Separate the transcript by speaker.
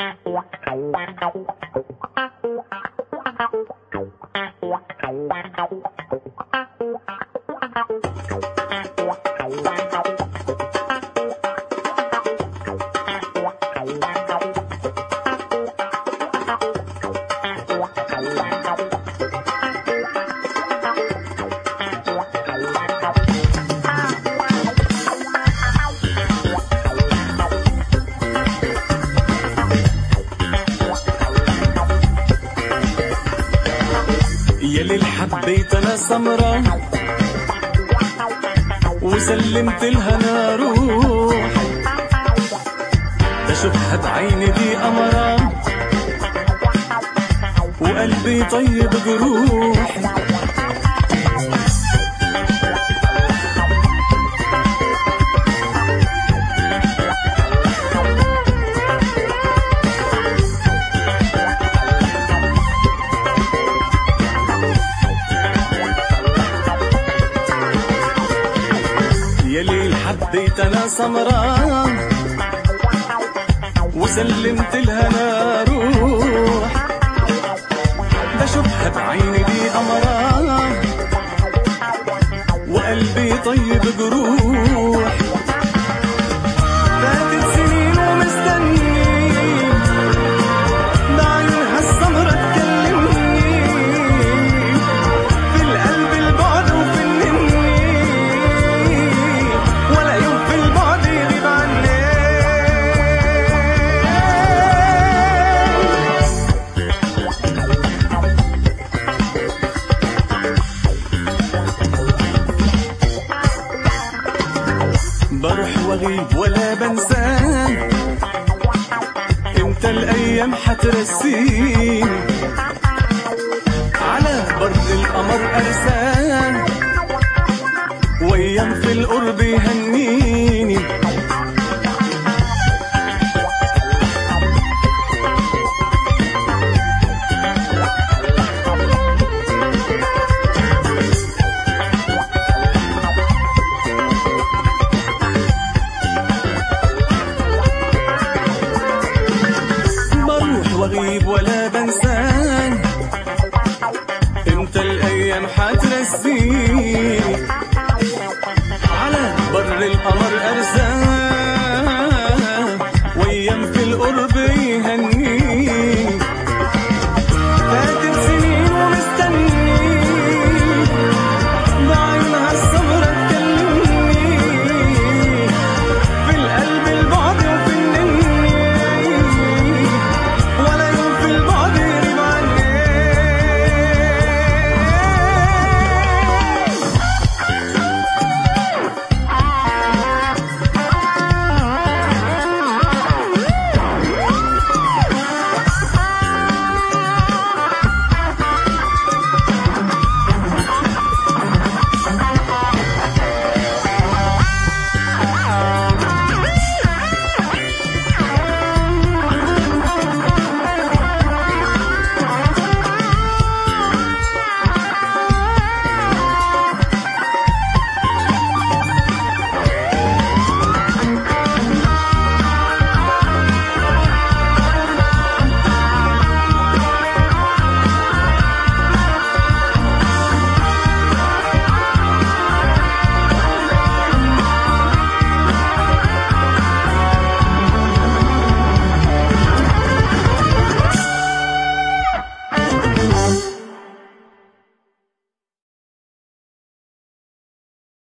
Speaker 1: يلي حبيت انا سمرة وسلمت لها انا روح، بشوفها بعيني دي قمرة وقلبي طيب جروح. يلي حبيت انا سمرة وسلمت لها انا روح، بشوفها بعيني دي قمرة وقلبي طيب جروح. فاتت سنين ومستني بعينها السمرة تكلمني، في القلب البعد وفنني، ولا يوم في البعد يغيب عني. بروح واغيب ولا بنساه، امتى الايام حترسيني، على بر القمر ارساه وايام في القرب يهنيني. واغيب ولا بنسان، امتى الايام حترسيني، على بر القمر ارساه وايام في القرب يهنيني.